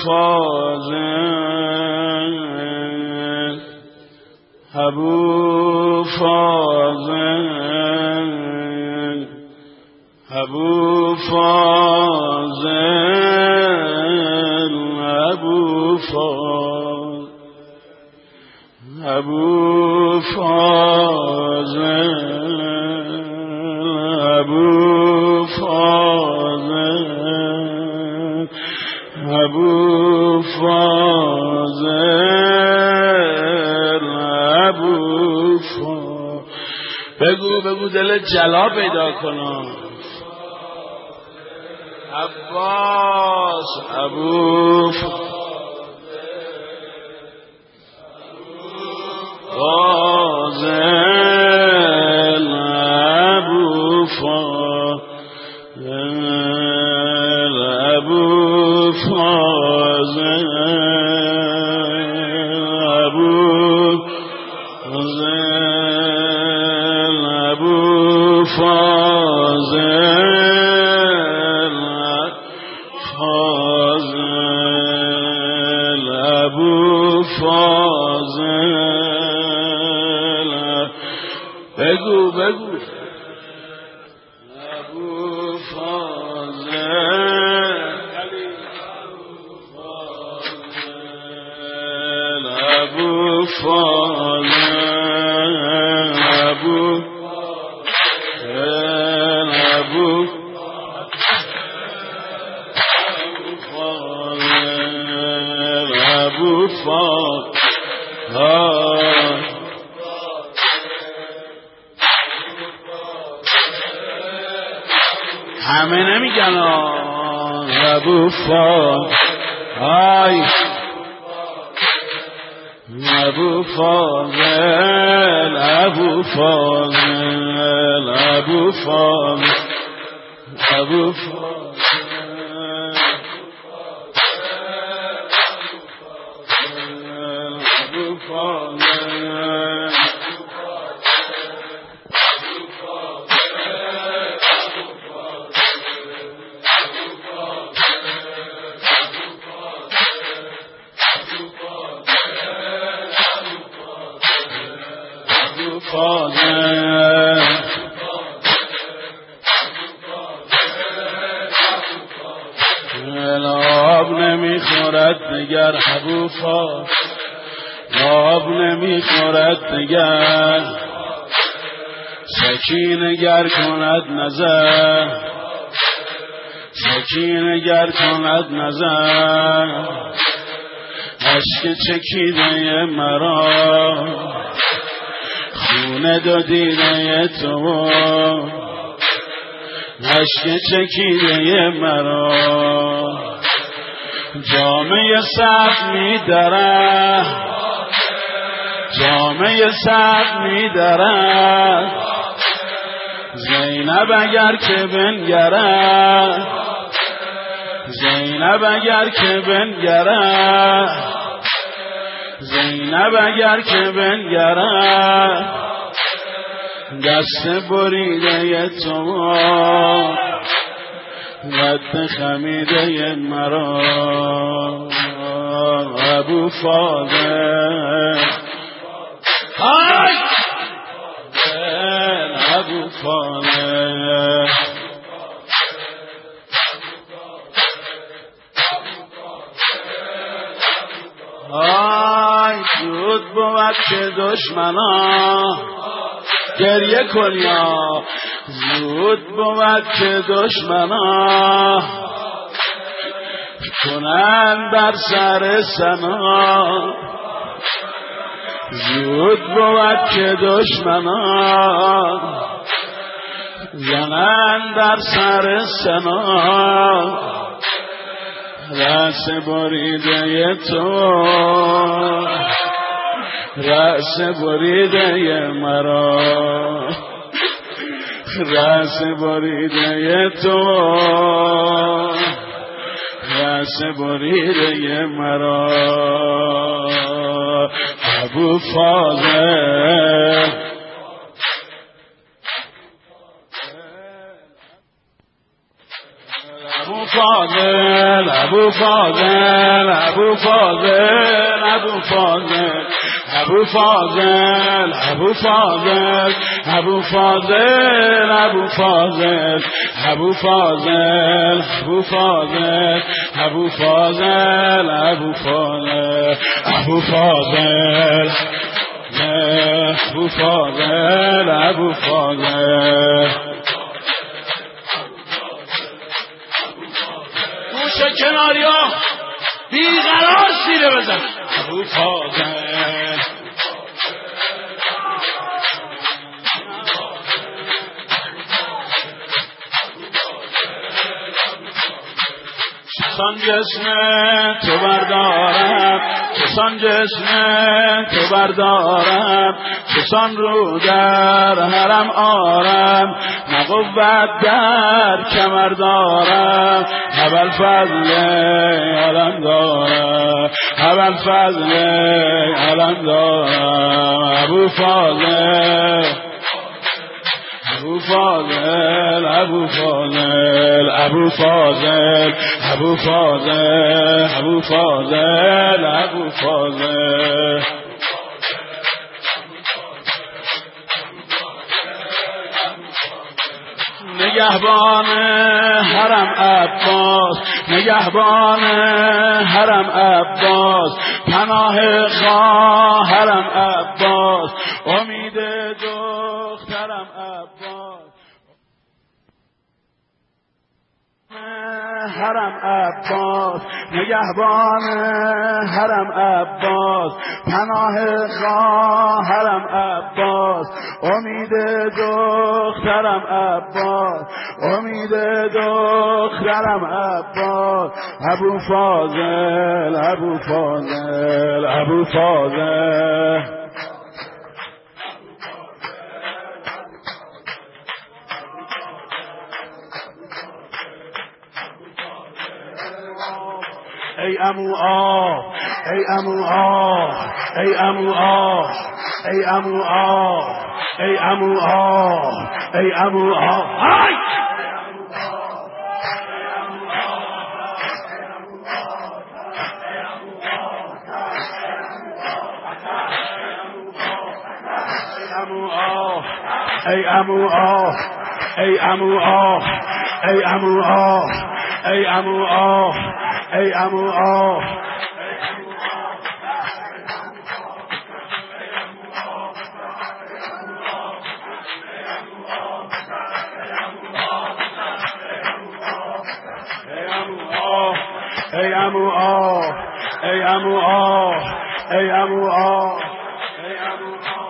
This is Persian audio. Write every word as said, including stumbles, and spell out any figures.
فاضل ابو فاضل ابو فاضل ابو فاضل ابو فاضل ابو فاضل ابو فاضل ابو فاضل بگو بگو دل جلا پیدا کنم عباس ابو فاضل ابو فاضل ابو فاضل ابو فاضل ابو فاضل فاضل ابو فاضل بگو بگو ابو فاضل ابو فاضل ابو ابو ابو فاضل همه نمیگن ابو فاضل آی ابو فاضل ابو فاضل ابو فاضل ابو فاضل ابو فاضل آب نمیخورد دیگر ابو فاضل آب نمیخورد دیگر سکینه گر کند نظر سکینه گر کند نظر عشق چکیده مرا خونه دو دیده تو عشق چکیده مرا جامعه سب می درد جامعه سب می درد زینب اگر که بنگرد زینب اگر که بنگرد زینب اگر که بنگرد دست بریده تو رد خمیده مرا ابو فاضل آی ابو فاضل آی زود بود که دشمنا گریه کنیا زود بود که دشمنا کنن بر سر سنا زود بود که دشمنا زنن بر سر سنا رأس بریده تو رأس بریده مرا رأس بریده تو رأس بریده مرا ابو فاضل ابو فاضل ابو فاضل ابو فاضل ابو فاضل ابو فاضل ابو فاضل ابو فاضل ابو فاضل ابو فاضل ابو فاضل ابو فاضل ابو فاضل ابو فاضل ابو فاضل ابو فاضل گوشه کناری ها بیقرار سیره بزن ابو فاضل چسان جسم تو بردارم چسان جسم تو بردارم چسان رو در حرم آرم نه قوت در کمر دارم اول فضل علم دارم اول فضل علم دارم ابو فاضل ابو فاضل ابو فاضل ابو فاضل ابو فاضل ابو فاضل ابو فاضل نگهبان حرم عباس نگهبان حرم عباس پناه خواهرم عباس امید دخترم عباس حرم عباس نگهبان حرم عباس پناه خواهرم عباس امید دخترم عباس امید دخترم عباس ابو فاضل ابو فاضل ابو فاضل ای عمو آه ای عمو آه ای عمو آه ای عمو آه ای عمو آه ای عمو آه ای عمو آه ای عمو آه ای عمو آه ای عمو آه ای عمو آه ای عمو آه ای عمو آه ای عمو آه ای عمو آه